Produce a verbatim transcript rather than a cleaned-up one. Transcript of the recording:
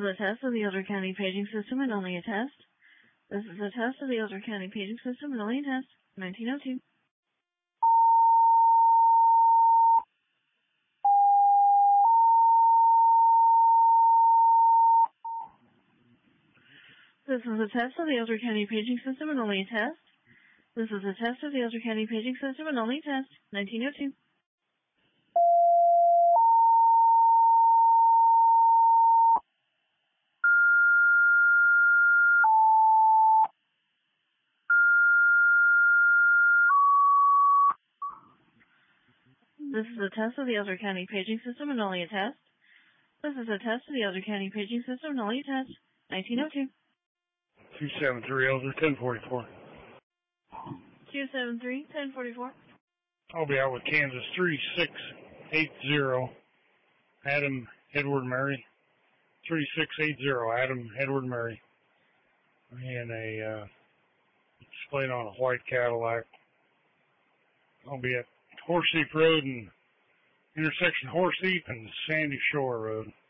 a test of the Elder County paging system and only a test. This is a test of the Elder County paging system and only a test. nineteen oh two. This is a test of the Elder County paging system and only a test. This is a test of the Elder County paging system and only a test. nineteen oh two. This is a test of the Elder County paging system and only a test. This is a test of the Elder County paging system and only a test. nineteen oh two. two seven three Elder, ten forty-four. two seven three, ten forty-four. I'll be out with Kansas three six eight zero. Adam, Edward, Mary. three six eight zero, Adam, Edward, Mary. And a, uh, displayed on a white Cadillac. I'll be at Horseheap Road and intersection Horseheap and Sandy Shore Road.